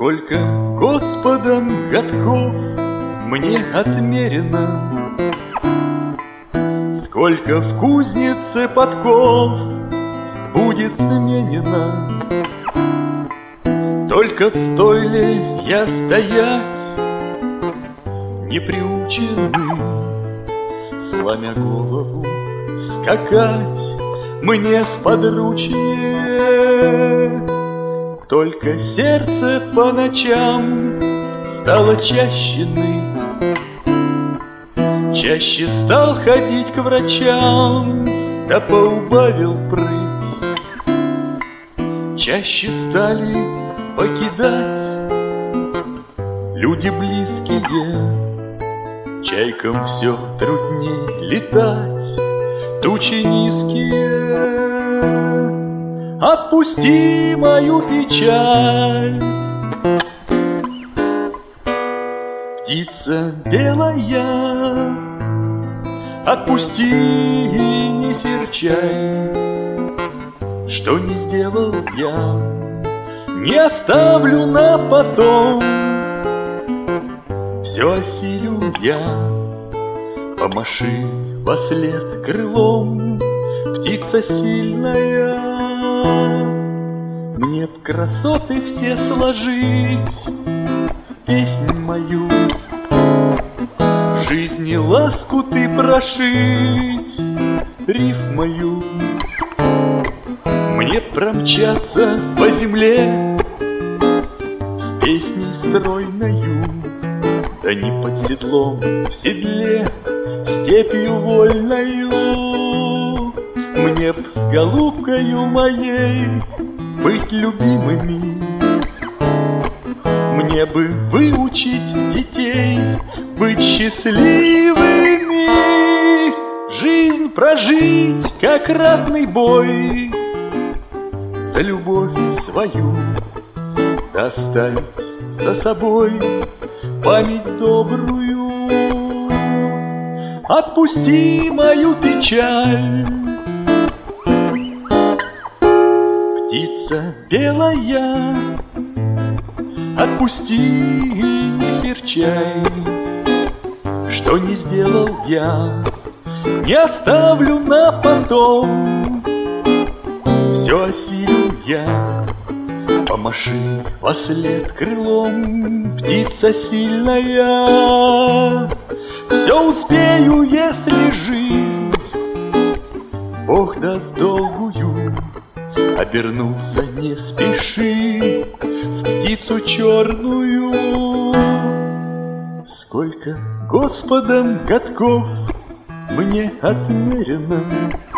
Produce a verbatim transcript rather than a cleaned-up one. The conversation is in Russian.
Сколько Господом годков мне отмерено, сколько в кузнице подков будет сменено. Только в стойле я стоять не приученный, сломя голову скакать мне сподручнее. Только сердце по ночам стало чаще ныть, чаще стал ходить к врачам, да поубавил прыть. Чаще стали покидать люди близкие, чайкам все трудней летать, тучи низкие. Отпусти мою печаль, птица белая, отпусти и не серчай. Что не сделал я, не оставлю на потом. Все осилю я, помаши вослед крылом, птица сильная. Мне б красоты все сложить в песнь мою, жизни ласку ты прошить рифмою. Мне промчаться по земле с песней стройною, да не под седлом, в седле степью вольною. Мне б с голубкою моей быть любимыми, мне бы выучить детей быть счастливыми, жизнь прожить, как ратный бой, за любовь свою доставить за собой память добрую. Отпусти мою печаль, птица белая, отпусти и не серчай. Что не сделал я, не оставлю на потом. Все осилю я, помаши вослед крылом, птица сильная. Все успею, если жизнь Бог даст долгую, обернуться не спеши в птицу черную. Сколько Господом годков мне отмерено,